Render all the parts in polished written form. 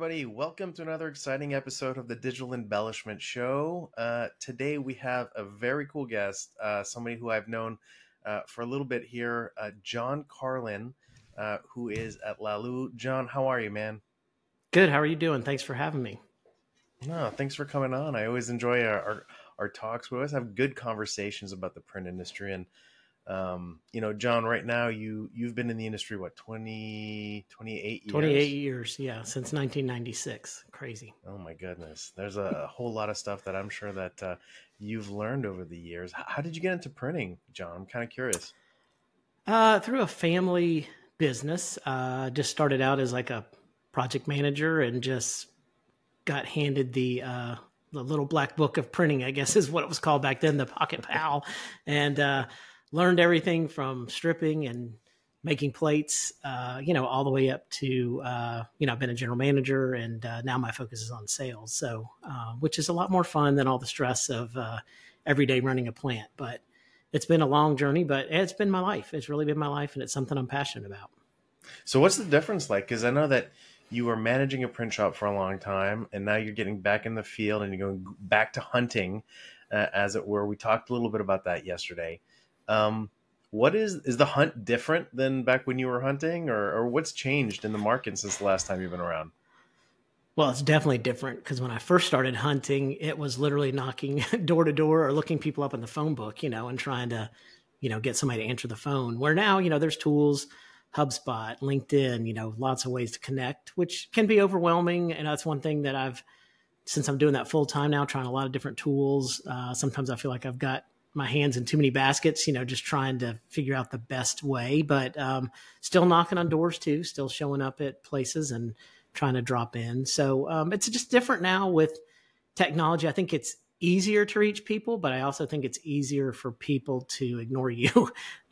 everybody. Welcome to another exciting episode of the Digital Embellishment Show. Today we have a very cool guest, somebody who I've known for a little bit here, John Carlin, who is at Lalu. John, how are you, man? Good. How are you doing? Thanks for having me. No, thanks for coming on. I always enjoy our talks. We always have good conversations about the print industry. And John, right now you've been in the industry, what, 28 years? 28 years. Yeah. Since 1996. Crazy. Oh my goodness. There's a whole lot of stuff that I'm sure that you've learned over the years. How did you get into printing, John? I'm kind of curious. Through a family business, just started out as like a project manager and just got handed the little black book of printing, I guess is what it was called back then, the Pocket Pal. And, learned everything from stripping and making plates, all the way up to, I've been a general manager and now my focus is on sales. So, which is a lot more fun than all the stress of every day running a plant. But it's been a long journey, but it's been my life. It's really been my life and it's something I'm passionate about. So what's the difference like? Because I know that you were managing a print shop for a long time and now you're getting back in the field and you're going back to hunting, as it were. We talked a little bit about that yesterday. What is the hunt different than back when you were hunting, or what's changed in the market since the last time you've been around? Well, it's definitely different because when I first started hunting, it was literally knocking door to door or looking people up in the phone book, and trying to, get somebody to answer the phone. Where now, there's tools, HubSpot, LinkedIn, lots of ways to connect, which can be overwhelming. And that's one thing that since I'm doing that full time now, trying a lot of different tools. Sometimes I feel like I've got my hands in too many baskets, just trying to figure out the best way, but still knocking on doors too, still showing up at places and trying to drop in. So it's just different now with technology. I think it's easier to reach people, but I also think it's easier for people to ignore you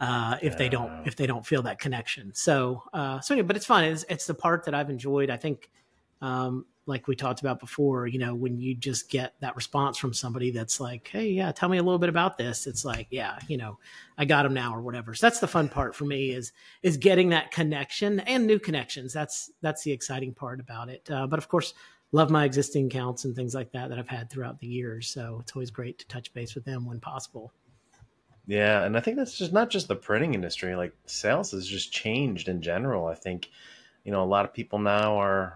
if they don't feel that connection. So anyway, but it's fun. It's the part that I've enjoyed. I think like we talked about before, when you just get that response from somebody that's like, hey, yeah, tell me a little bit about this. It's like, yeah, I got them now or whatever. So that's the fun part for me is getting that connection and new connections. That's the exciting part about it. But of course, love my existing accounts and things like that I've had throughout the years. So it's always great to touch base with them when possible. Yeah. And I think that's just not just the printing industry, like sales has just changed in general. I think, a lot of people now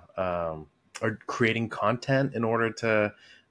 are creating content in order to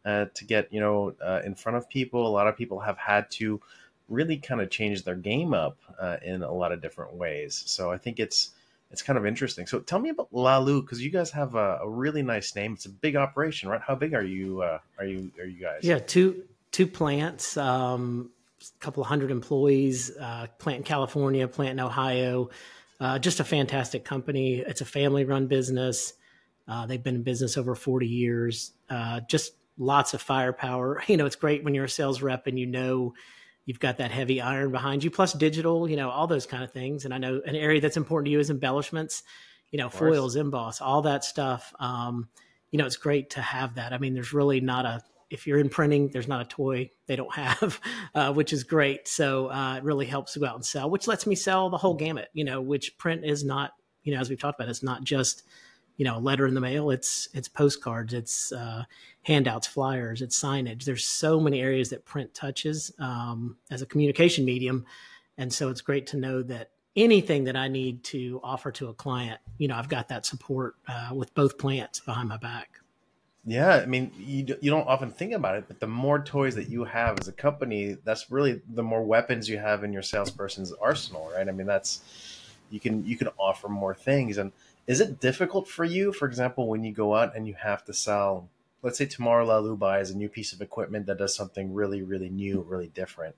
get in front of people. A lot of people have had to really kind of change their game up in a lot of different ways. So I think it's kind of interesting. So tell me about Lalu, because you guys have a really nice name. It's a big operation, right? How big are you guys? Yeah, two plants, a couple of hundred employees, plant in California, plant in Ohio. Just a fantastic company. It's a family-run business. They've been in business over 40 years. Just lots of firepower. It's great when you're a sales rep and you've got that heavy iron behind you, plus digital, all those kind of things. And I know an area that's important to you is embellishments, foils, emboss, all that stuff. It's great to have that. I mean, there's really if you're in printing, there's not a toy they don't have, which is great. So it really helps to go out and sell, which lets me sell the whole gamut, which print is not, as we've talked about, it's not just, a letter in the mail. It's postcards, it's handouts, flyers, it's signage. There's so many areas that print touches as a communication medium. And so it's great to know that anything that I need to offer to a client, I've got that support with both plants behind my back. Yeah, I mean, you don't often think about it, but the more toys that you have as a company, that's really the more weapons you have in your salesperson's arsenal, right? I mean, you can offer more things. And is it difficult for you, for example, when you go out and you have to sell, let's say tomorrow Lalu buys a new piece of equipment that does something really, really new, really different.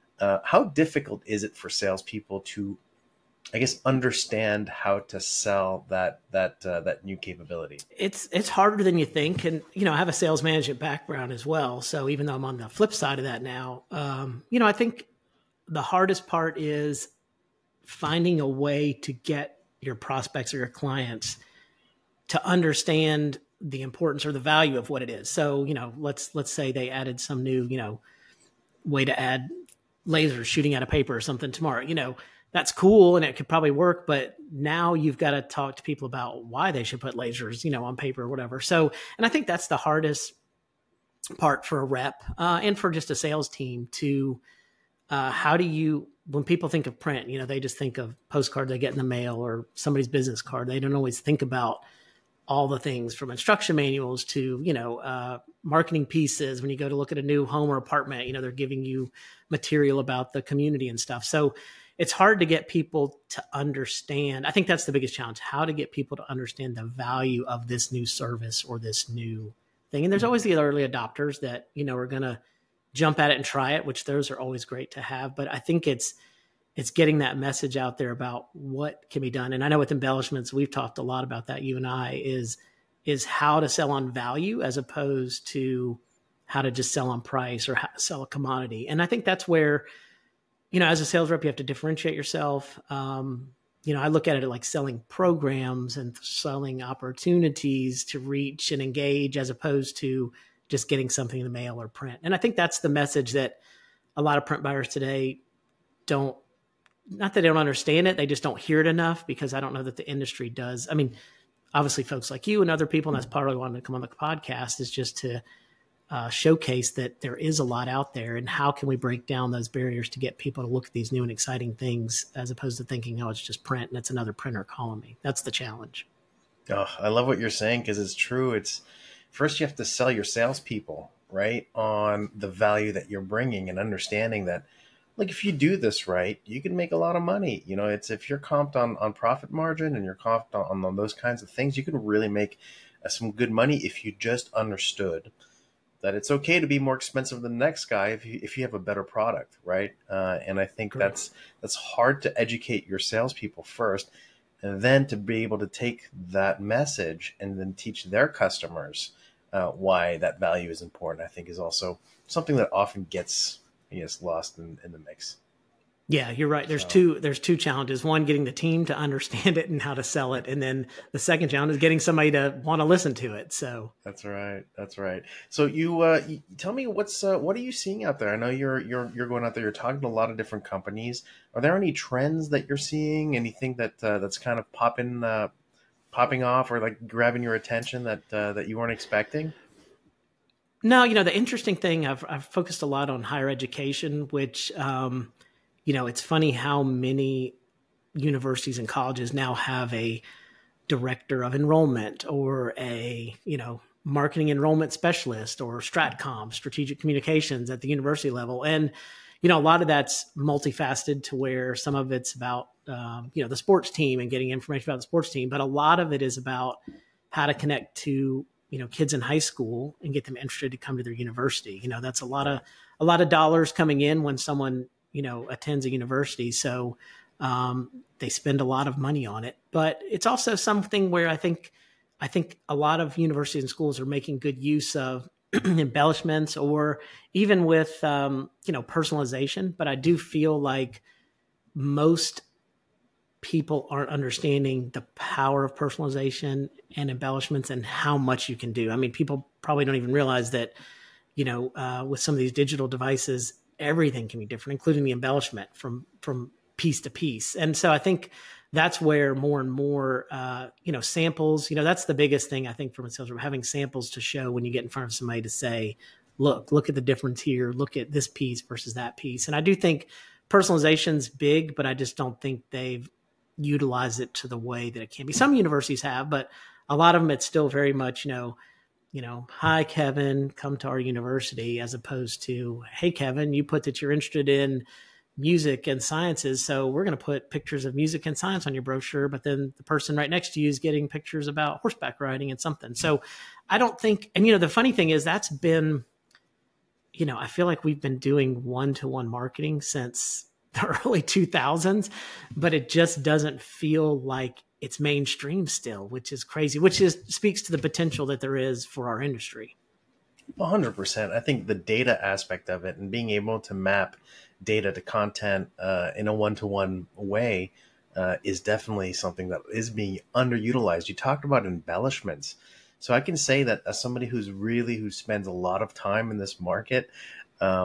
How difficult is it for salespeople to, I guess, understand how to sell that new capability? It's harder than you think. And, I have a sales management background as well. So even though I'm on the flip side of that now, I think the hardest part is finding a way to get your prospects or your clients to understand the importance or the value of what it is. So, let's say they added some new, way to add lasers shooting out of paper or something tomorrow. that's cool and it could probably work, but now you've got to talk to people about why they should put lasers, on paper or whatever. So, and I think that's the hardest part for a rep and for just a sales team to, how do you, when people think of print, they just think of postcard they get in the mail or somebody's business card. They don't always think about all the things from instruction manuals to, marketing pieces. When you go to look at a new home or apartment, they're giving you material about the community and stuff. So it's hard to get people to understand. I think that's the biggest challenge, how to get people to understand the value of this new service or this new thing. And there's always the early adopters that, are going to jump at it and try it, which those are always great to have. But I think it's getting that message out there about what can be done. And I know with embellishments, we've talked a lot about that, you and I, is how to sell on value as opposed to how to just sell on price or how to sell a commodity. And I think that's where, as a sales rep, you have to differentiate yourself. I look at it like selling programs and selling opportunities to reach and engage as opposed to just getting something in the mail or print. And I think that's the message that a lot of print buyers today don't, not that they don't understand it, they just don't hear it enough, because I don't know that the industry does. I mean, obviously folks like you and other people, and that's part of why I wanted to come on the podcast, is just to showcase that there is a lot out there, and how can we break down those barriers to get people to look at these new and exciting things as opposed to thinking, oh, it's just print and it's another printer calling me. That's the challenge. Oh, I love what you're saying, because it's true. It's first you have to sell your salespeople, right, on the value that you're bringing, and understanding that, like, if you do this right, you can make a lot of money. It's if you're comped on profit margin and you're comped on those kinds of things, you can really make some good money if you just understood that it's okay to be more expensive than the next guy if you have a better product, right? And I think Correct. that's hard to educate your salespeople first, and then to be able to take that message and then teach their customers why that value is important. I think is also something that often gets lost in the mix. Yeah, you're right. There's two challenges. One, getting the team to understand it and how to sell it. And then the second challenge is getting somebody to want to listen to it. So That's right. So you tell me what are you seeing out there? I know you're going out there, you're talking to a lot of different companies. Are there any trends that you're seeing? Anything that's kind of popping off or like grabbing your attention that you weren't expecting? no, the interesting thing, I've focused a lot on higher education, which, it's funny how many universities and colleges now have a director of enrollment or a, marketing enrollment specialist or Stratcom, strategic communications at the university level. And, a lot of that's multifaceted to where some of it's about, the sports team and getting information about the sports team. But a lot of it is about how to connect to, kids in high school and get them interested to come to their university. That's a lot of dollars coming in when someone, attends a university. So they spend a lot of money on it, but it's also something where I think a lot of universities and schools are making good use of embellishments or even with, personalization. But I do feel like most people aren't understanding the power of personalization and embellishments and how much you can do. I mean, people probably don't even realize that, with some of these digital devices, everything can be different, including the embellishment from piece to piece. And so I think that's where more and more, samples, that's the biggest thing I think from a sales rep, having samples to show when you get in front of somebody to say, look at the difference here. Look at this piece versus that piece. And I do think personalization's big, but I just don't think they've utilized it to the way that it can be. Some universities have, but a lot of them, it's still very much, hi, Kevin, come to our university, as opposed to, hey, Kevin, you put that you're interested in music and sciences, so we're going to put pictures of music and science on your brochure, but then the person right next to you is getting pictures about horseback riding and something. So I don't think, and the funny thing is that's been, I feel like we've been doing one-to-one marketing since the early 2000s, but it just doesn't feel like it's mainstream still, which is crazy, speaks to the potential that there is for our industry. 100%. I think the data aspect of it and being able to map data to content in a one-to-one way is definitely something that is being underutilized. You talked about embellishments. So I can say that as somebody who spends a lot of time in this market, the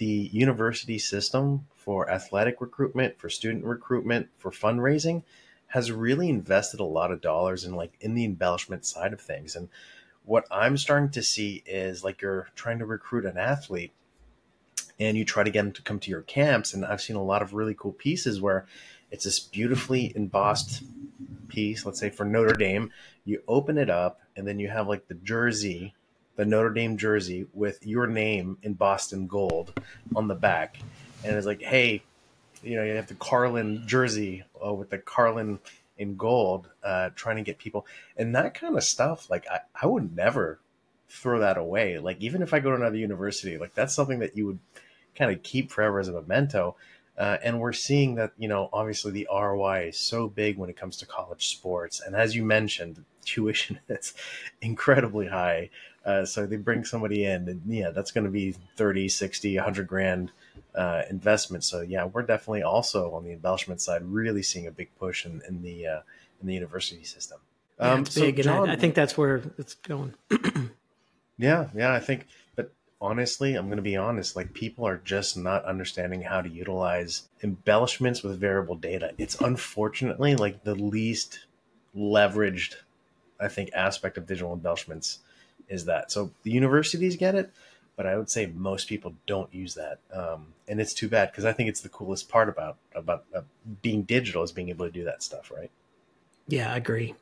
the university system for athletic recruitment, for student recruitment, for fundraising has really invested a lot of dollars in the embellishment side of things. And what I'm starting to see is like you're trying to recruit an athlete and you try to get them to come to your camps. And I've seen a lot of really cool pieces where it's this beautifully embossed piece, let's say for Notre Dame. You open it up and then you have like the jersey, the Notre Dame jersey with your name embossed in gold on the back. And it's like, hey, you have the Carlin jersey with the Carlin in gold, trying to get people. And that kind of stuff, like I would never throw that away. Like even if I go to another university, like that's something that you would kind of keep forever as a memento. And we're seeing that, obviously the ROI is so big when it comes to college sports. And as you mentioned, tuition is incredibly high. So they bring somebody in and that's going to be 30, 60, 100 grand investment. So yeah, we're definitely also on the embellishment side, really seeing a big push in the university system. It's big. And John, I think that's where it's going. Yeah. I think, but honestly, I'm going to be honest, like people are just not understanding how to utilize embellishments with variable data. It's unfortunately like the least leveraged, I think, aspect of digital embellishments is that. So the universities get it, but I would say most people don't use that. And it's too bad because I think it's the coolest part about being digital is being able to do that stuff, right? Yeah, I agree.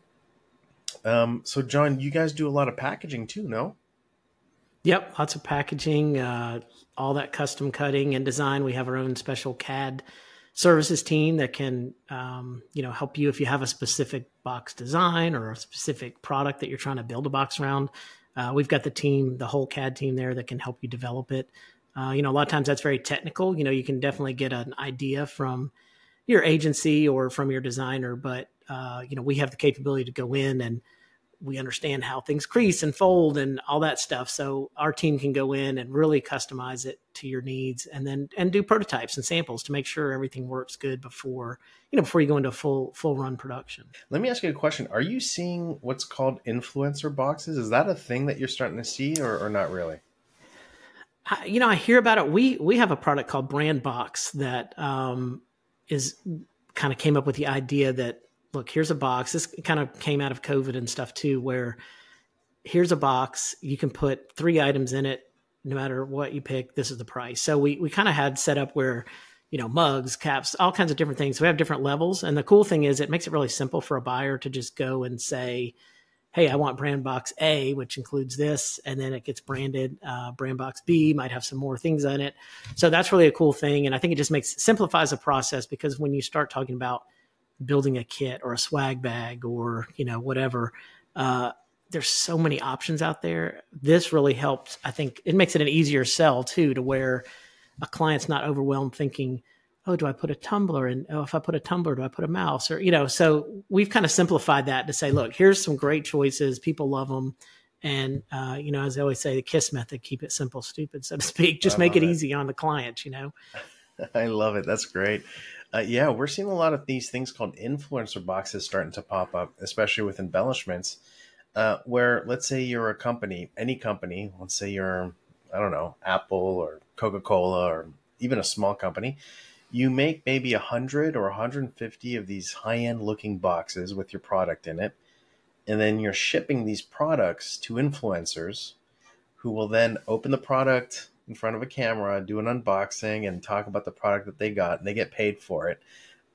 So John, you guys do a lot of packaging too, no? Yep, lots of packaging, all that custom cutting and design. We have our own special CAD services team that can, help you if you have a specific box design or a specific product that you're trying to build a box around. We've got the whole CAD team there that can help you develop it. A lot of times that's very technical. You can definitely get an idea from your agency or from your designer, but we have the capability to go in and we understand how things crease and fold and all that stuff. So our team can go in and really customize it to your needs and do prototypes and samples to make sure everything works good before you go into full run production. Let me ask you a question. Are you seeing what's called influencer boxes? Is that a thing that you're starting to see or not really? I hear about it. We have a product called Brand Box that is kind of came up with the idea that, look, here's a box. This kind of came out of COVID and stuff too, where here's a box. You can put 3 items in it. No matter what you pick, this is the price. So we kind of had set up where, mugs, caps, all kinds of different things. So we have different levels. And the cool thing is it makes it really simple for a buyer to just go and say, hey, I want brand box A, which includes this. And then it gets branded. Brand box B might have some more things in it. So that's really a cool thing. And I think it just simplifies the process because when you start talking about building a kit or a swag bag or, whatever, there's so many options out there. This really helps. I think it makes it an easier sell too, to where a client's not overwhelmed thinking, oh, do I put a tumbler in? Oh, if I put a tumbler, do I put a mouse? Or, so we've kind of simplified that to say, look, here's some great choices. People love them. And, as I always say, the KISS method, keep it simple, stupid, so to speak. Just make it easy on the client, I love it. That's great. Yeah, we're seeing a lot of these things called influencer boxes starting to pop up, especially with embellishments, where let's say you're a company, any company, let's say you're, I don't know, Apple or Coca-Cola or even a small company, you make maybe 100 or 150 of these high-end looking boxes with your product in it, and then you're shipping these products to influencers who will then open the product in front of a camera, do an unboxing and talk about the product that they got, and they get paid for it.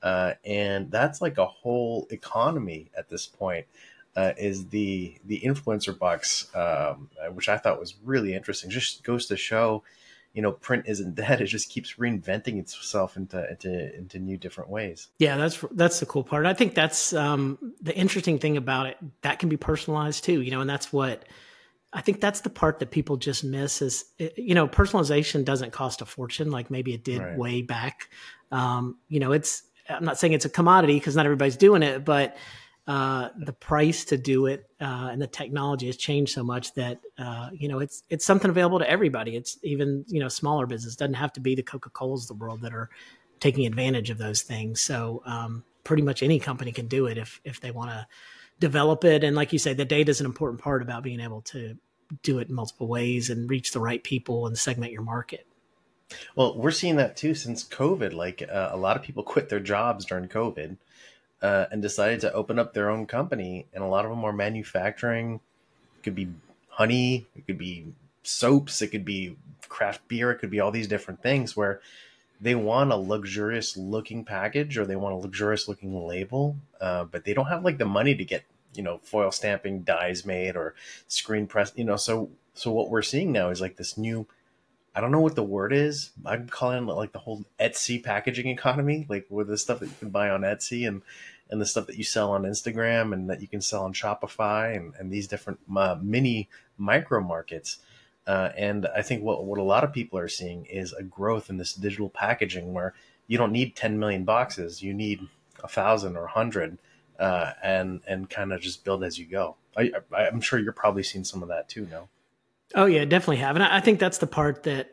And that's like a whole economy at this point, is the influencer box, which I thought was really interesting. Just goes to show, print isn't dead. It just keeps reinventing itself into new different ways. Yeah, that's the cool part. I think that's the interesting thing about it. That can be personalized too, and that's what I think that's the part that people just miss is, personalization doesn't cost a fortune like maybe it did way back. I'm not saying it's a commodity because not everybody's doing it, but the price to do it and the technology has changed so much that, it's something available to everybody. It's even, smaller business. It doesn't have to be the Coca-Colas of the world that are taking advantage of those things. So pretty much any company can do it if they want to develop it. And like you say, the data is an important part about being able to do it in multiple ways and reach the right people and segment your market. Well, we're seeing that too since COVID. Like a lot of people quit their jobs during COVID and decided to open up their own company, and a lot of them are manufacturing. It could be honey, it could be soaps, it could be craft beer, it could be all these different things where they want a luxurious looking package or they want a luxurious looking label, but they don't have like the money to get foil stamping dyes made or screen press. So what we're seeing now is like this new, I don't know what the word is. I'm calling it like the whole Etsy packaging economy, like with the stuff that you can buy on Etsy and the stuff that you sell on Instagram and that you can sell on Shopify and these different mini micro markets. And I think what a lot of people are seeing is a growth in this digital packaging where you don't need 10 million boxes, you need 1,000 or 100, and kind of just build as you go. I'm sure you're probably seeing some of that too, no? Oh yeah, definitely have. And I think that's the part that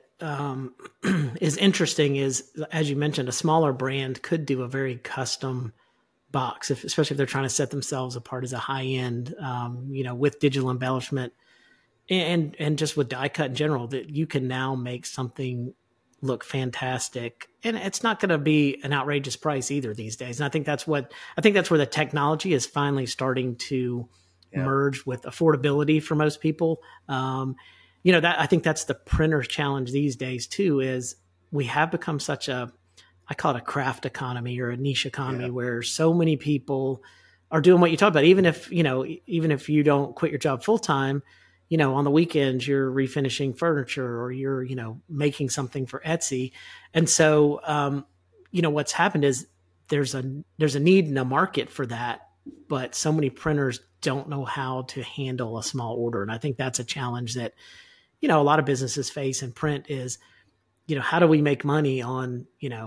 is interesting is, as you mentioned, a smaller brand could do a very custom box, especially if they're trying to set themselves apart as a high end, with digital embellishment and just with die cut in general, that you can now make something look fantastic. And it's not going to be an outrageous price either these days. And I think that's where the technology is finally starting to merge with affordability for most people. That I think that's the printer's challenge these days too, is we have become such I call it a craft economy or a niche economy where so many people are doing what you talked about. Even if you don't quit your job full time, on the weekends you're refinishing furniture or you're, making something for Etsy. And so, what's happened is there's a need and a market for that, but so many printers don't know how to handle a small order. And I think that's a challenge that, a lot of businesses face in print is, how do we make money on,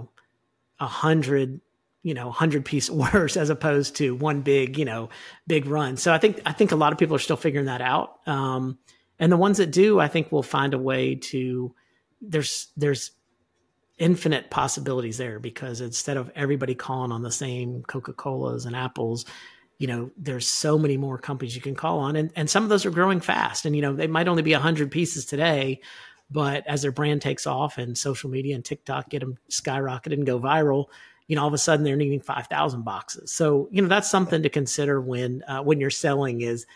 100 piece orders as opposed to one big run. So I think a lot of people are still figuring that out. And the ones that do, I think will find a way to, there's infinite possibilities there, because instead of everybody calling on the same Coca-Colas and Apples, there's so many more companies you can call on, and some of those are growing fast. And, they might only be 100 pieces today, but as their brand takes off and social media and TikTok get them skyrocketed and go viral, all of a sudden they're needing 5,000 boxes. So, that's something to consider when you're selling is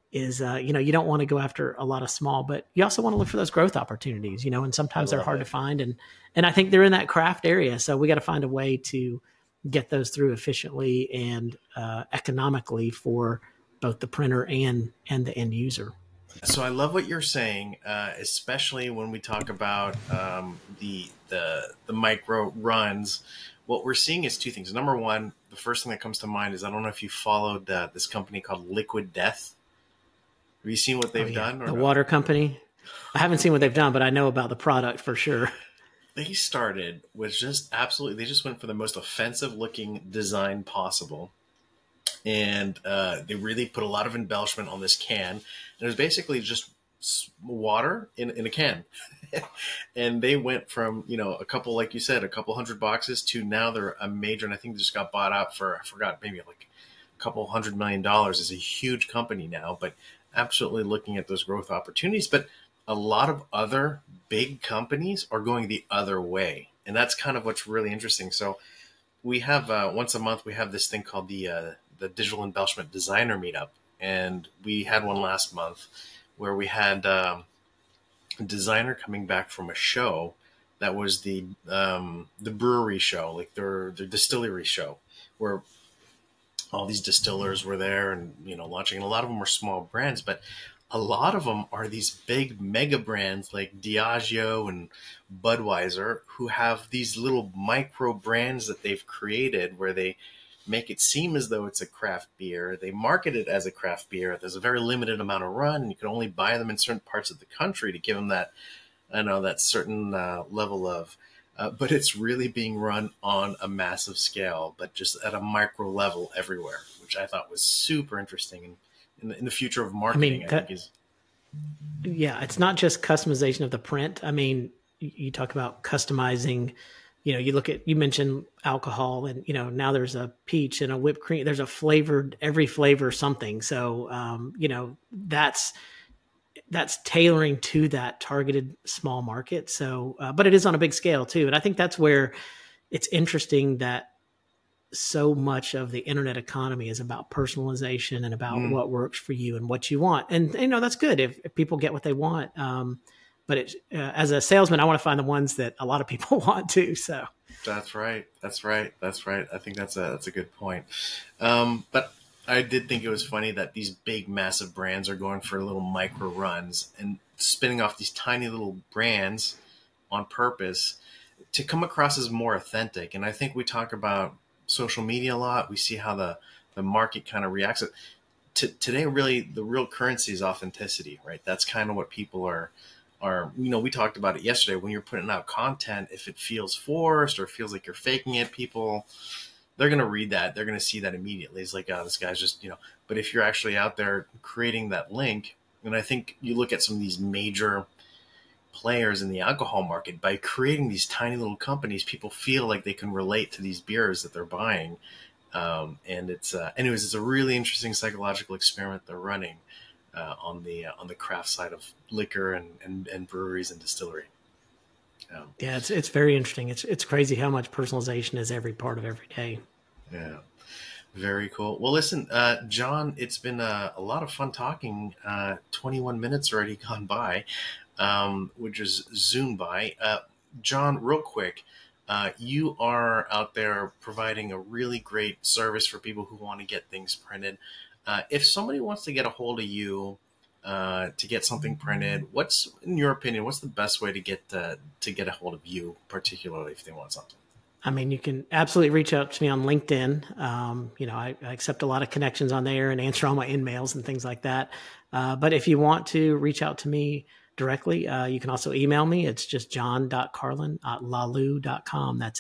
you don't want to go after a lot of small, but you also want to look for those growth opportunities, and sometimes they're hard to find. And I think they're in that craft area. So we got to find a way to get those through efficiently and economically for both the printer and the end user. So I love what you're saying, especially when we talk about the micro runs. What we're seeing is two things. Number one, the first thing that comes to mind is, I don't know if you followed this company called Liquid Death. Have you seen what they've done? The water company? I haven't seen what they've done, but I know about the product for sure. They started with they just went for the most offensive looking design possible. And they really put a lot of embellishment on this can. And it was basically just water in a can. And they went from, a couple, like you said, a couple hundred boxes to now they're a major, and I think they just got bought out for, I forgot, maybe like a couple $100 million. It's a huge company now, but absolutely looking at those growth opportunities. But a lot of other big companies are going the other way. And that's kind of what's really interesting. So we have once a month, we have this thing called the Digital Embellishment Designer Meetup. And we had one last month where we had a designer coming back from a show that was the brewery show, like their distillery show, where all these distillers were there and, launching. And a lot of them were small brands, but a lot of them are these big mega brands like Diageo and Budweiser, who have these little micro brands that they've created where they make it seem as though it's a craft beer. They market it as a craft beer. There's a very limited amount of run, and you can only buy them in certain parts of the country to give them that, that certain level of, but it's really being run on a massive scale, but just at a micro level everywhere, which I thought was super interesting. And in the future of marketing, I think is. Yeah, it's not just customization of the print. I mean, you talk about customizing, you mentioned alcohol, and, now there's a peach and a whipped cream. There's every flavor something. So, that's tailoring to that targeted small market. So, but it is on a big scale too. And I think that's where it's interesting that so much of the internet economy is about personalization and about what works for you and what you want. And, that's good if people get what they want. But as a salesman, I want to find the ones that a lot of people want too. So that's right. I think that's a good point. But I did think it was funny that these big, massive brands are going for little micro runs and spinning off these tiny little brands on purpose to come across as more authentic. And I think we talk about social media a lot. We see how the market kind of reacts. Today, really, the real currency is authenticity, right? That's kind of what people are, we talked about it yesterday. When you're putting out content, if it feels forced or feels like you're faking it, they're going to read that. They're going to see that immediately. It's like, oh, this guy's just, but if you're actually out there creating that link, and I think you look at some of these major players in the alcohol market, by creating these tiny little companies, people feel like they can relate to these beers that they're buying. And it's, anyways, it's a really interesting psychological experiment they're running on the craft side of liquor and breweries and distillery. Yeah, it's very interesting. It's crazy how much personalization is every part of every day. Yeah, very cool. Well, listen, John, it's been a lot of fun talking. 21 minutes already gone by, which is zoomed by. John, real quick, you are out there providing a really great service for people who want to get things printed. If somebody wants to get a hold of you, to get something printed, in your opinion, what's the best way to get a hold of you, particularly if they want something? I mean, you can absolutely reach out to me on LinkedIn. I accept a lot of connections on there and answer all my emails and things like that. But if you want to reach out to me directly, you can also email me. It's just john.carlin@lalou.com. That's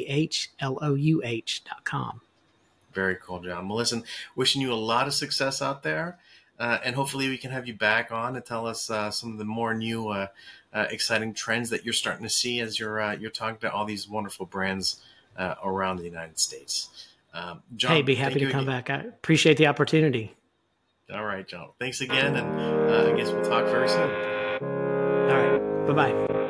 LAHLOUH.com. Very cool, John. Well, listen, wishing you a lot of success out there. And hopefully we can have you back on to tell us some of the more new, exciting trends that you're starting to see as you're talking to all these wonderful brands around the United States. John, hey, be happy to come back. I appreciate the opportunity. All right, John. Thanks again, and I guess we'll talk very soon. All right. Bye-bye.